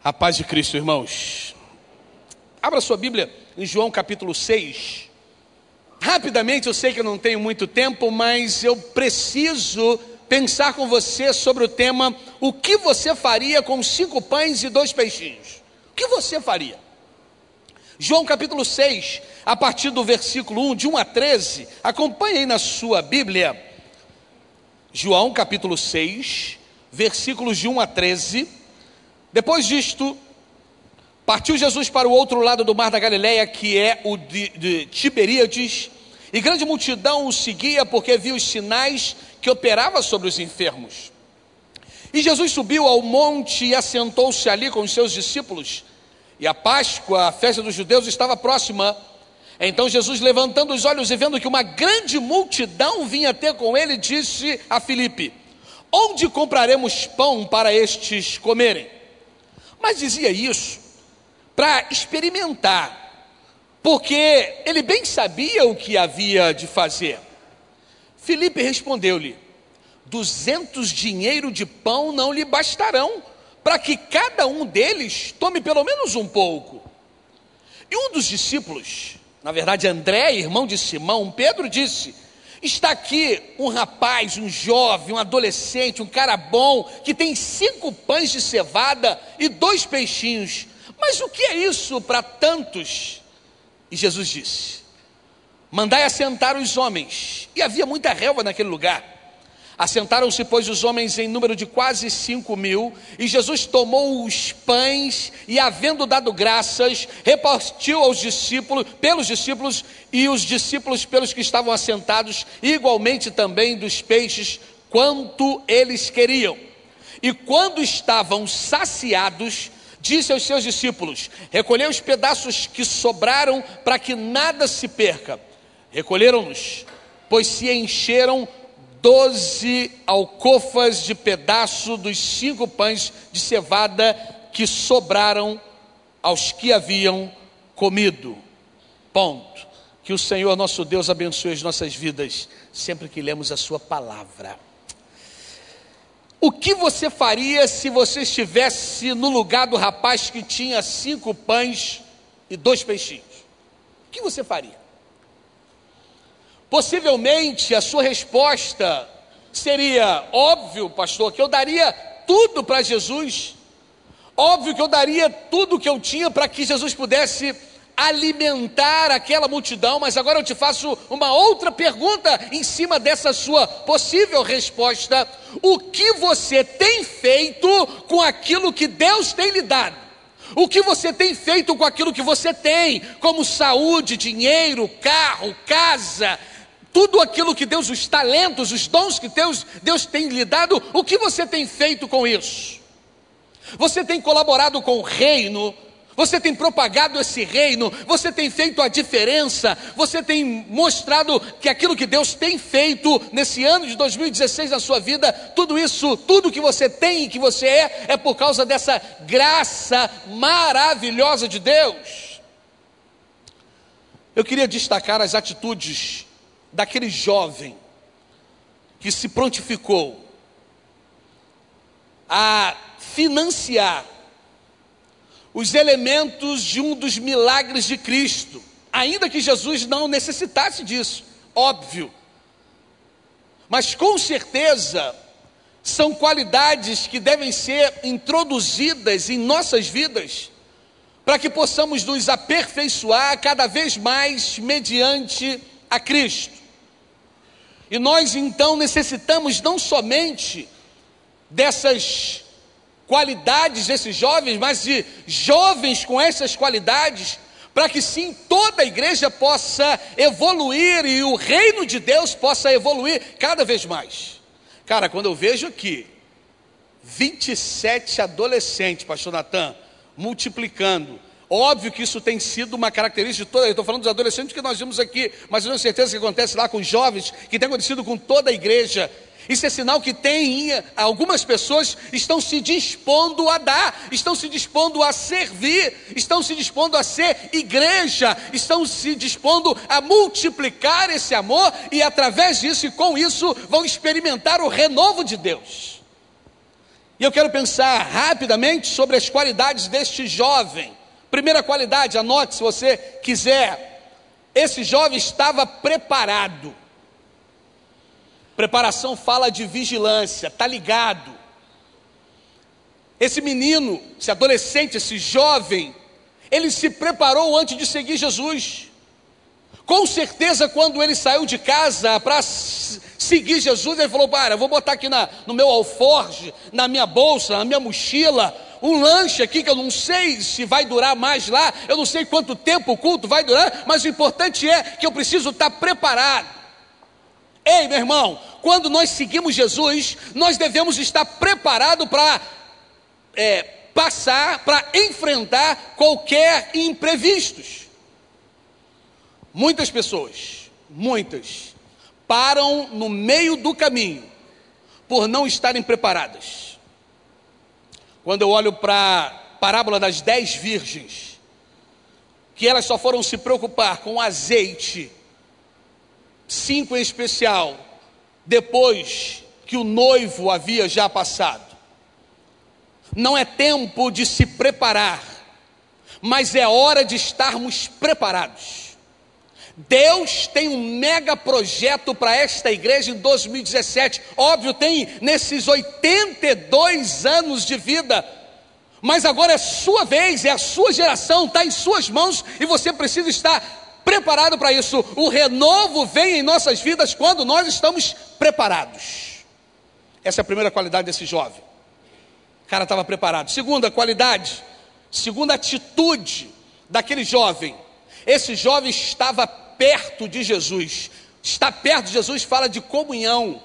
A paz de Cristo, irmãos. Abra sua Bíblia em João capítulo 6. Rapidamente, eu sei que eu não tenho muito tempo, mas eu preciso pensar com você sobre o tema: o que você faria com 5 pães e 2 peixinhos? O que você faria? João capítulo 6, a partir do versículo 1, de 1 a 13, acompanhe aí na sua Bíblia. João capítulo 6, versículos de 1 a 13. Depois disto, partiu Jesus para o outro lado do mar da Galileia, que é o de Tiberíades, e grande multidão o seguia, porque viu os sinais que operava sobre os enfermos. E Jesus subiu ao monte e assentou-se ali com os seus discípulos. E a Páscoa, a festa dos judeus, estava próxima. Então Jesus, levantando os olhos e vendo que uma grande multidão vinha ter com ele, disse a Filipe: onde compraremos pão para estes comerem? Mas dizia isso para experimentar, porque ele bem sabia o que havia de fazer. Filipe respondeu-lhe: 200 dinheiro de pão não lhe bastarão, para que cada um deles tome pelo menos um pouco. E um dos discípulos, na verdade André, irmão de Simão, Pedro, disse: está aqui um rapaz, um jovem, um adolescente, um cara bom, que tem 5 pães de cevada e 2 peixinhos. Mas o que é isso para tantos? E Jesus disse: mandai assentar os homens. E havia muita relva naquele lugar. Assentaram-se, pois, os homens em número de quase 5.000, e Jesus tomou os pães e, havendo dado graças, repartiu aos discípulos, pelos discípulos, e os discípulos pelos que estavam assentados, igualmente também dos peixes, quanto eles queriam. E quando estavam saciados, disse aos seus discípulos: recolhei os pedaços que sobraram, para que nada se perca. Recolheram-nos, pois se encheram 12 alcofas de pedaço dos 5 pães de cevada que sobraram aos que haviam comido. Ponto. Que o Senhor nosso Deus abençoe as nossas vidas sempre que lemos a sua palavra. O que você faria se você estivesse no lugar do rapaz que tinha 5 pães e 2 peixinhos? O que você faria? Possivelmente a sua resposta seria: óbvio, pastor, que eu daria tudo para Jesus. Óbvio que eu daria tudo que eu tinha para que Jesus pudesse alimentar aquela multidão. Mas agora eu te faço uma outra pergunta em cima dessa sua possível resposta: o que você tem feito com aquilo que Deus tem lhe dado? O que você tem feito com aquilo que você tem, como saúde, dinheiro, carro, casa, tudo aquilo que Deus, os talentos, os dons que Deus tem lhe dado? O que você tem feito com isso? Você tem colaborado com o reino? Você tem propagado esse reino? Você tem feito a diferença? Você tem mostrado que aquilo que Deus tem feito nesse ano de 2016 na sua vida, tudo isso, tudo que você tem e que você é por causa dessa graça maravilhosa de Deus? Eu queria destacar as atitudes daquele jovem que se prontificou a financiar os elementos de um dos milagres de Cristo, ainda que Jesus não necessitasse disso, óbvio. Mas com certeza são qualidades que devem ser introduzidas em nossas vidas, para que possamos nos aperfeiçoar cada vez mais mediante a Cristo. E nós então necessitamos não somente dessas qualidades desses jovens, mas de jovens com essas qualidades, para que sim toda a igreja possa evoluir e o reino de Deus possa evoluir cada vez mais. Cara, quando eu vejo aqui 27 adolescentes, pastor Natan, multiplicando, óbvio que isso tem sido uma característica de toda, eu estou falando dos adolescentes que nós vimos aqui, mas eu tenho certeza que acontece lá com os jovens, que tem acontecido com toda a igreja. Isso é sinal que algumas pessoas estão se dispondo a dar, estão se dispondo a servir, estão se dispondo a ser igreja, estão se dispondo a multiplicar esse amor, e através disso e com isso vão experimentar o renovo de Deus. E eu quero pensar rapidamente sobre as qualidades deste jovem. Primeira qualidade, anote se você quiser. Esse jovem estava preparado. Preparação fala de vigilância, está ligado. Esse menino, esse adolescente, esse jovem, ele se preparou antes de seguir Jesus. Com certeza, quando ele saiu de casa para seguir Jesus, ele falou: para, eu vou botar aqui no meu alforje, na minha bolsa, na minha mochila, um lanche aqui que eu não sei se vai durar mais lá, eu não sei quanto tempo o culto vai durar, mas o importante é que eu preciso estar preparado. Ei, meu irmão, quando nós seguimos Jesus, nós devemos estar preparados para passar, para enfrentar qualquer imprevistos. Muitas pessoas, param no meio do caminho, por não estarem preparadas. Quando eu olho para a parábola das 10 virgens, que elas só foram se preocupar com azeite, 5 em especial, depois que o noivo havia já passado. Não é tempo de se preparar, mas é hora de estarmos preparados. Deus tem um mega projeto para esta igreja em 2017. Óbvio, tem nesses 82 anos de vida, mas agora é sua vez, é a sua geração, está em suas mãos e você precisa estar preparado para isso. O renovo vem em nossas vidas quando nós estamos preparados. Essa é a primeira qualidade desse jovem. O cara estava preparado. Segunda qualidade, segunda atitude daquele jovem. Esse jovem estava perto de Jesus. Estar perto de Jesus fala de comunhão.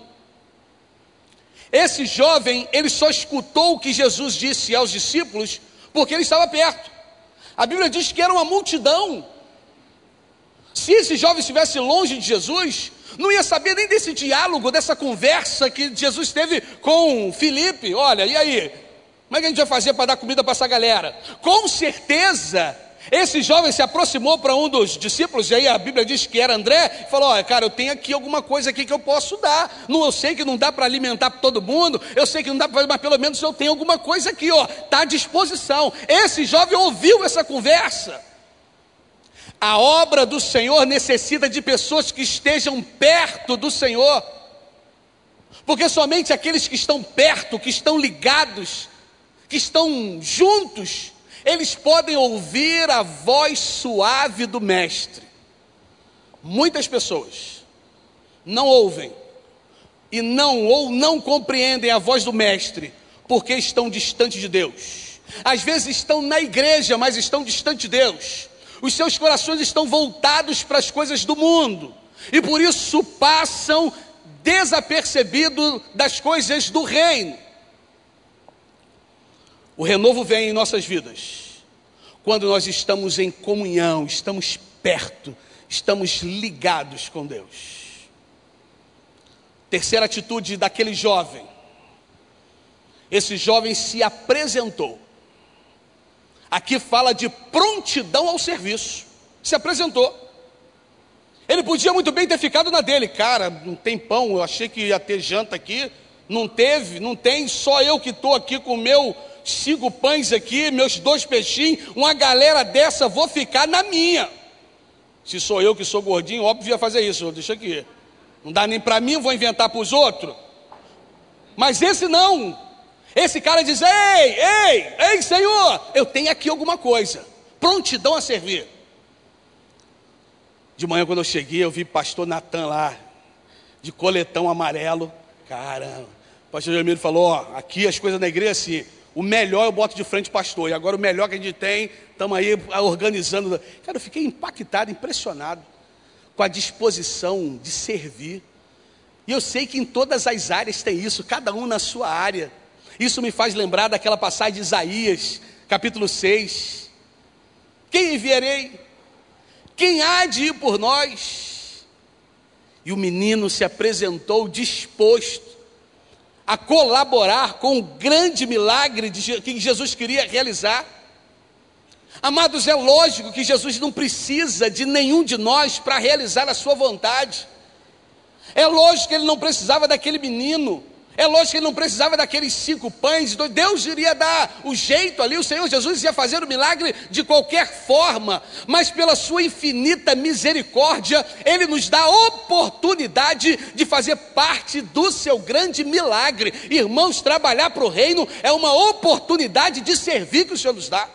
Esse jovem, ele só escutou o que Jesus disse aos discípulos porque ele estava perto. A Bíblia diz que era uma multidão. Se esse jovem estivesse longe de Jesus, não ia saber nem desse diálogo, dessa conversa que Jesus teve com Filipe. Olha, e aí? Como é que a gente vai fazer para dar comida para essa galera? Com certeza, esse jovem se aproximou para um dos discípulos, e aí a Bíblia diz que era André, e falou: olha, cara, eu tenho aqui alguma coisa aqui que eu posso dar. Não, eu sei que não dá para alimentar todo mundo, eu sei que não dá para fazer, mas pelo menos eu tenho alguma coisa aqui, ó, está à disposição. Esse jovem ouviu essa conversa. A obra do Senhor necessita de pessoas que estejam perto do Senhor, porque somente aqueles que estão perto, que estão ligados, que estão juntos, eles podem ouvir a voz suave do Mestre. Muitas pessoas não ouvem e não compreendem a voz do Mestre, porque estão distantes de Deus. Às vezes estão na igreja, mas estão distantes de Deus. Os seus corações estão voltados para as coisas do mundo, e por isso passam desapercebidos das coisas do reino. O renovo vem em nossas vidas quando nós estamos em comunhão, estamos perto, estamos ligados com Deus. Terceira atitude daquele jovem. Esse jovem se apresentou. Aqui fala de prontidão ao serviço. Se apresentou. Ele podia muito bem ter ficado na dele. Cara, não tem pão, eu achei que ia ter janta aqui. Não teve, não tem, só eu que estou aqui com meu 5 pães aqui, meus 2 peixinhos, uma galera dessa, vou ficar na minha. Se sou eu que sou gordinho, óbvio ia fazer isso, deixa aqui. Não dá nem para mim, vou inventar para os outros. Mas esse não. Esse cara diz: ei, Senhor, eu tenho aqui alguma coisa. Prontidão a servir. De manhã, quando eu cheguei, eu vi pastor Natan lá, de coletão amarelo. Caramba, o pastor Jamiro falou: ó, aqui as coisas na igreja assim, o melhor eu boto de frente, pastor, e agora o melhor que a gente tem, estamos aí organizando. Cara, eu fiquei impactado, impressionado com a disposição de servir. E eu sei que em todas as áreas tem isso, cada um na sua área. Isso me faz lembrar daquela passagem de Isaías, capítulo 6. Quem enviarei? Quem há de ir por nós? E o menino se apresentou disposto a colaborar com o grande milagre que Jesus queria realizar. Amados, é lógico que Jesus não precisa de nenhum de nós para realizar a sua vontade. É lógico que ele não precisava daquele menino. É lógico que ele não precisava daqueles 5 pães, Deus iria dar o jeito ali, o Senhor Jesus ia fazer o milagre de qualquer forma, mas pela sua infinita misericórdia, Ele nos dá a oportunidade de fazer parte do seu grande milagre. Irmãos, trabalhar para o reino é uma oportunidade de servir que o Senhor nos dá.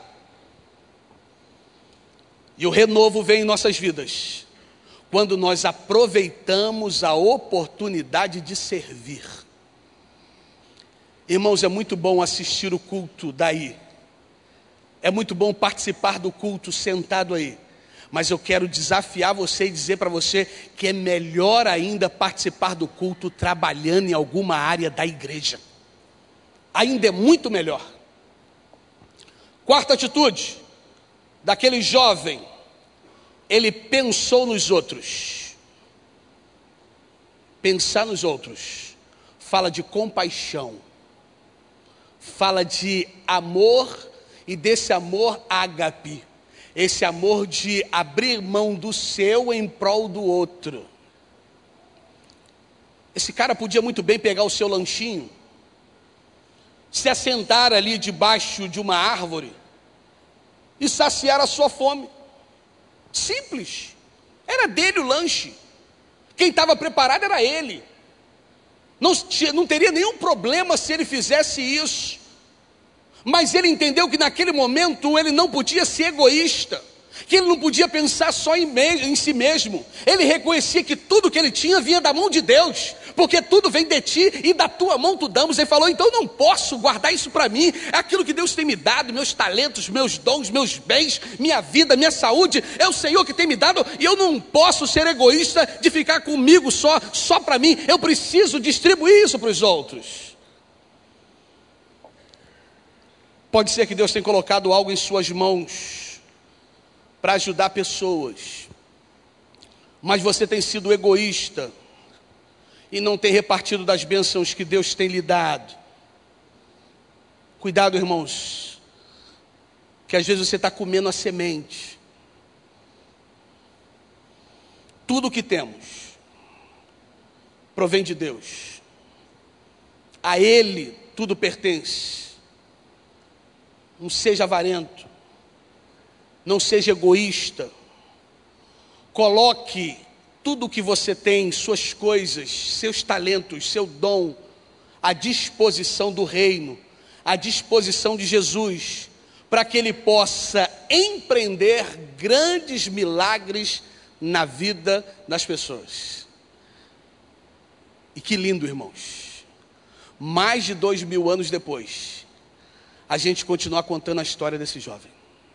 E o renovo vem em nossas vidas quando nós aproveitamos a oportunidade de servir. Irmãos, é muito bom assistir o culto daí, é muito bom participar do culto sentado aí, mas eu quero desafiar você e dizer para você que é melhor ainda participar do culto trabalhando em alguma área da igreja, ainda é muito melhor. Quarta atitude daquele jovem, ele pensou nos outros. Pensar nos outros fala de compaixão, fala de amor, e desse amor ágape, esse amor de abrir mão do seu em prol do outro. Esse cara podia muito bem pegar o seu lanchinho, se assentar ali debaixo de uma árvore e saciar a sua fome. Simples, era dele o lanche, quem estava preparado era ele. Não teria nenhum problema se ele fizesse isso, mas ele entendeu que naquele momento ele não podia ser egoísta, que ele não podia pensar só em si mesmo. Ele reconhecia que tudo que ele tinha vinha da mão de Deus, porque tudo vem de ti e da tua mão tu damos. Ele falou, então eu não posso guardar isso para mim, é aquilo que Deus tem me dado, meus talentos, meus dons, meus bens, minha vida, minha saúde, é o Senhor que tem me dado, e eu não posso ser egoísta de ficar comigo só para mim, eu preciso distribuir isso para os outros. Pode ser que Deus tenha colocado algo em suas mãos para ajudar pessoas, mas você tem sido egoísta e não tem repartido das bênçãos que Deus tem lhe dado. Cuidado, irmãos, que às vezes você está comendo a semente. Tudo que temos provém de Deus, a Ele tudo pertence. Não seja avarento, não seja egoísta, coloque tudo o que você tem, suas coisas, seus talentos, seu dom, à disposição do reino, à disposição de Jesus, para que Ele possa empreender grandes milagres na vida das pessoas. E que lindo, irmãos, mais de 2000 anos depois, a gente continua contando a história desse jovem.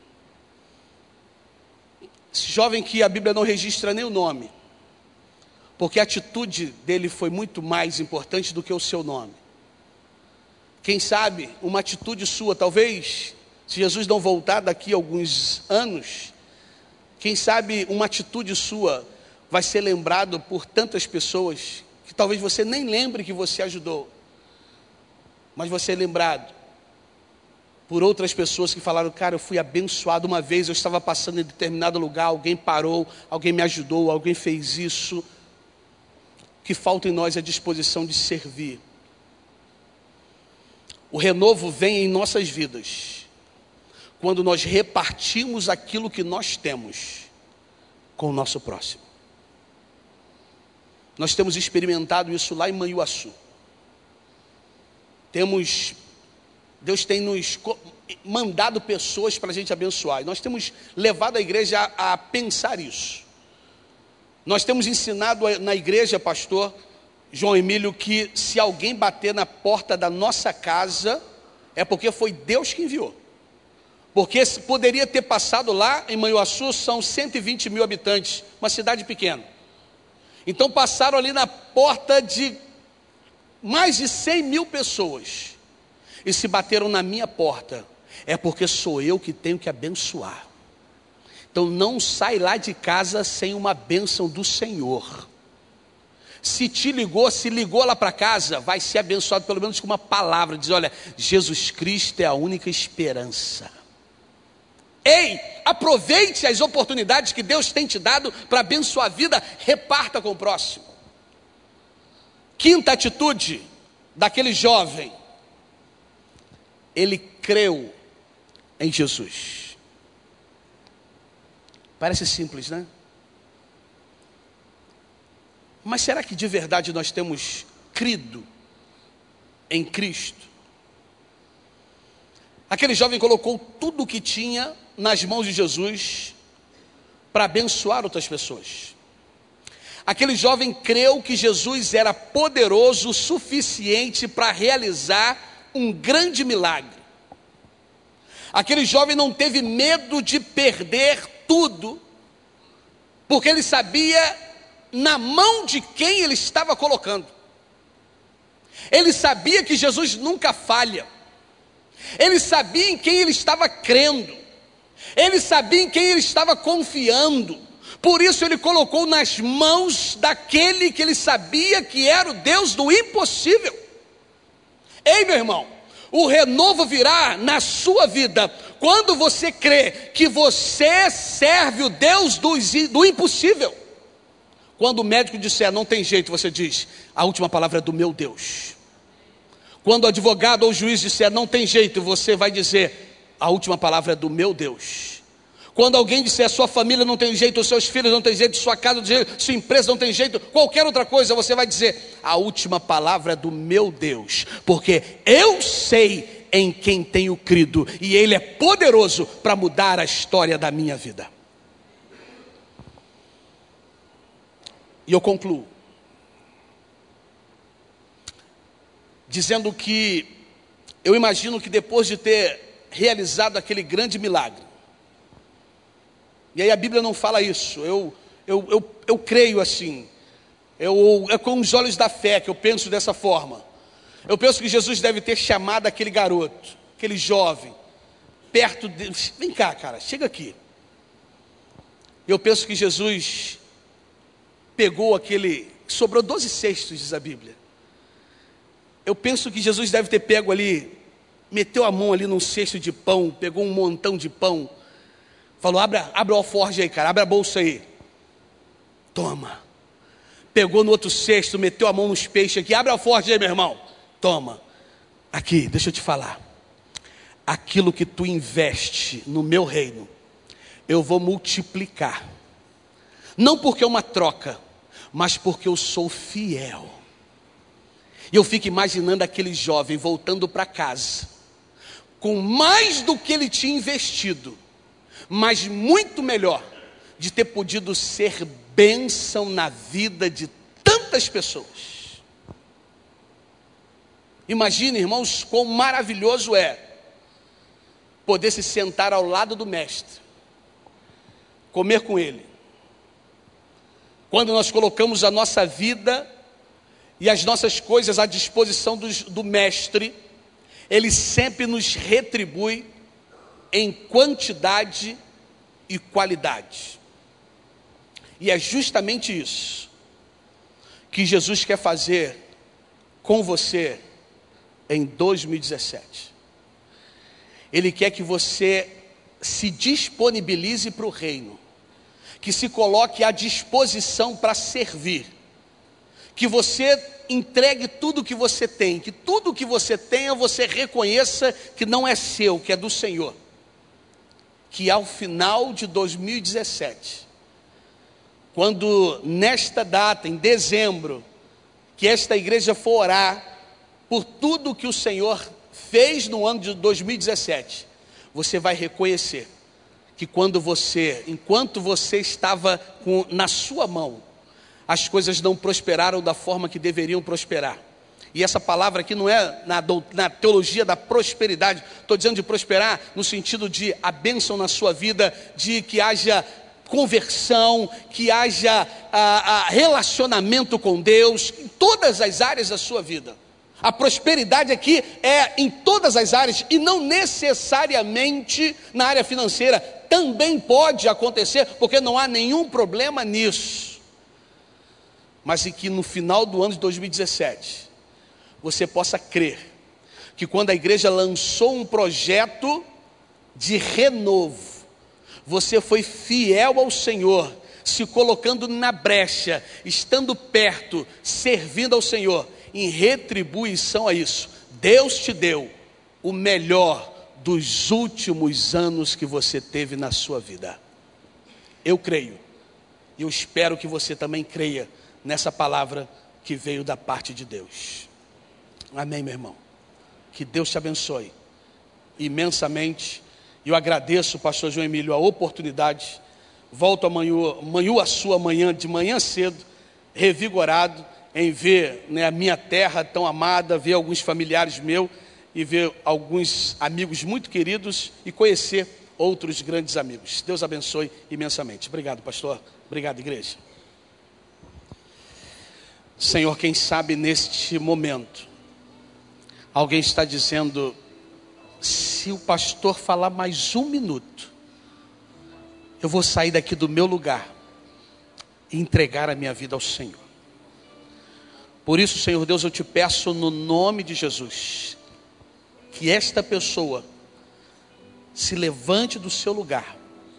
Esse jovem que a Bíblia não registra nem o nome, porque a atitude dele foi muito mais importante do que o seu nome. Quem sabe uma atitude sua, talvez, se Jesus não voltar daqui a alguns anos, quem sabe uma atitude sua vai ser lembrado por tantas pessoas, que talvez você nem lembre que você ajudou, mas você é lembrado por outras pessoas que falaram, cara, eu fui abençoado uma vez, eu estava passando em determinado lugar, alguém parou, alguém me ajudou, alguém fez isso. O que falta em nós é a disposição de servir. O renovo vem em nossas vidas quando nós repartimos aquilo que nós temos com o nosso próximo. Nós temos experimentado isso lá em Manhuaçu. Deus tem nos mandado pessoas para a gente abençoar. E nós temos levado a igreja a pensar isso. Nós temos ensinado na igreja, pastor João Emílio, que se alguém bater na porta da nossa casa, é porque foi Deus que enviou. Porque poderia ter passado lá em Manhuaçu, são 120 mil habitantes, uma cidade pequena. Então passaram ali na porta de mais de 100 mil pessoas. E se bateram na minha porta, é porque sou eu que tenho que abençoar. Então não sai lá de casa sem uma bênção do Senhor. Se ligou lá para casa, vai ser abençoado pelo menos com uma palavra. Diz, olha, Jesus Cristo é a única esperança. Ei, aproveite as oportunidades que Deus tem te dado para abençoar a vida, reparta com o próximo. Quinta atitude daquele jovem, ele creu em Jesus. Parece simples, né? Mas será que de verdade nós temos crido em Cristo? Aquele jovem colocou tudo o que tinha nas mãos de Jesus para abençoar outras pessoas. Aquele jovem creu que Jesus era poderoso o suficiente para realizar um grande milagre. Aquele jovem não teve medo de perder tudo, porque ele sabia na mão de quem ele estava colocando. Ele sabia que Jesus nunca falha. Ele sabia em quem ele estava crendo. Ele sabia em quem ele estava confiando. Por isso ele colocou nas mãos daquele que ele sabia que era o Deus do impossível. Ei, meu irmão, o renovo virá na sua vida quando você crê que você serve o Deus do impossível. Quando o médico disser não tem jeito, você diz: a última palavra é do meu Deus. Quando o advogado ou o juiz disser não tem jeito, você vai dizer: a última palavra é do meu Deus. Quando alguém disser sua família não tem jeito, os seus filhos não tem jeito, sua casa não tem jeito, sua empresa não tem jeito, qualquer outra coisa, você vai dizer: a última palavra é do meu Deus, porque eu sei em quem tenho crido, e Ele é poderoso para mudar a história da minha vida. E eu concluo dizendo que eu imagino que depois de ter realizado aquele grande milagre, e aí a Bíblia não fala isso, eu creio assim, é com os olhos da fé que eu penso dessa forma. Eu penso que Jesus deve ter chamado aquele garoto, aquele jovem, perto dele: vem cá, cara, chega aqui. Eu penso que Jesus pegou sobrou 12 cestos, diz a Bíblia. Eu penso que Jesus deve ter pego ali, meteu a mão ali num cesto de pão, pegou um montão de pão, falou: abre o alforje aí, cara, abre a bolsa aí, toma. Pegou no outro cesto, meteu a mão nos peixes aqui: abre o alforje aí, meu irmão, toma. Aqui, deixa eu te falar, aquilo que tu investe no meu reino, eu vou multiplicar, não porque é uma troca, mas porque eu sou fiel. E eu fico imaginando aquele jovem voltando para casa, com mais do que ele tinha investido, mas muito melhor, de ter podido ser bênção na vida de tantas pessoas. Imagine, irmãos, quão maravilhoso é poder se sentar ao lado do mestre, comer com ele. Quando nós colocamos a nossa vida e as nossas coisas à disposição do mestre, ele sempre nos retribui em quantidade e qualidade. E é justamente isso que Jesus quer fazer com você em 2017. Ele quer que você se disponibilize para o reino, que se coloque à disposição para servir, que você entregue tudo que você tem, que tudo que você tenha você reconheça que não é seu, que é do Senhor. Que ao final de 2017, quando nesta data, em dezembro, que esta igreja for orar por tudo que o Senhor fez no ano de 2017, você vai reconhecer que enquanto você estava na sua mão, as coisas não prosperaram da forma que deveriam prosperar. E essa palavra aqui não é na teologia da prosperidade, estou dizendo de prosperar no sentido de a bênção na sua vida, de que haja conversão, que haja relacionamento com Deus, em todas as áreas da sua vida. A prosperidade aqui é em todas as áreas, e não necessariamente na área financeira. Também pode acontecer, porque não há nenhum problema nisso. Mas e que no final do ano de 2017, você possa crer que quando a igreja lançou um projeto de renovo, você foi fiel ao Senhor, se colocando na brecha, estando perto, servindo ao Senhor, em retribuição a isso, Deus te deu o melhor dos últimos anos que você teve na sua vida. Eu creio, e eu espero que você também creia nessa palavra que veio da parte de Deus. Amém, meu irmão? Que Deus te abençoe imensamente. Eu agradeço, pastor João Emílio, a oportunidade. Volto amanhã, a sua manhã, de manhã cedo, revigorado em ver, né, a minha terra tão amada, ver alguns familiares meus e ver alguns amigos muito queridos e conhecer outros grandes amigos. Deus abençoe imensamente. Obrigado, pastor. Obrigado, igreja. Senhor, quem sabe neste momento alguém está dizendo: se o pastor falar mais um minuto, eu vou sair daqui do meu lugar e entregar a minha vida ao Senhor. Por isso, Senhor Deus, eu te peço no nome de Jesus, que esta pessoa se levante do seu lugar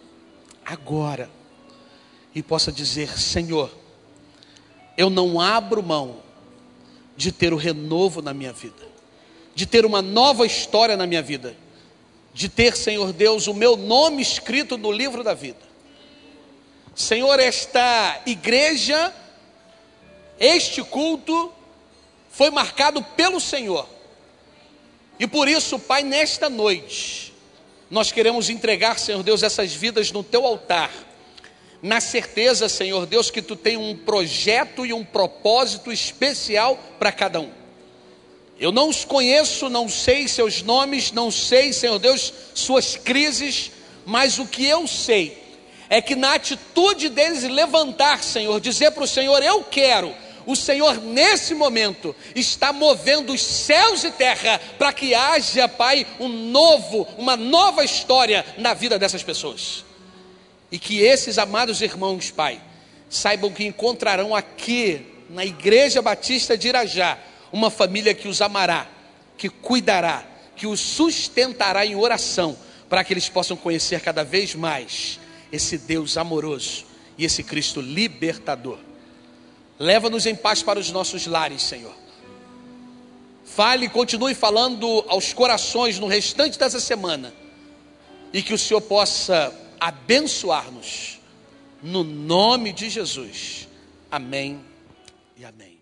agora e possa dizer: Senhor, eu não abro mão de ter o renovo na minha vida, de ter uma nova história na minha vida, de ter, Senhor Deus, o meu nome escrito no livro da vida. Senhor, esta igreja, este culto foi marcado pelo Senhor. E por isso, Pai, nesta noite, nós queremos entregar, Senhor Deus, essas vidas no Teu altar, na certeza, Senhor Deus, que Tu tem um projeto e um propósito especial para cada um. Eu não os conheço, não sei seus nomes, não sei, Senhor Deus, suas crises, mas o que eu sei é que na atitude deles levantar, Senhor, dizer para o Senhor: eu quero, o Senhor nesse momento está movendo os céus e terra para que haja, Pai, uma nova história na vida dessas pessoas. E que esses amados irmãos, Pai, saibam que encontrarão aqui na Igreja Batista de Irajá uma família que os amará, que cuidará, que os sustentará em oração, para que eles possam conhecer cada vez mais esse Deus amoroso e esse Cristo libertador. Leva-nos em paz para os nossos lares, Senhor. Fale e continue falando aos corações no restante dessa semana, e que o Senhor possa abençoar-nos, no nome de Jesus. Amém e amém.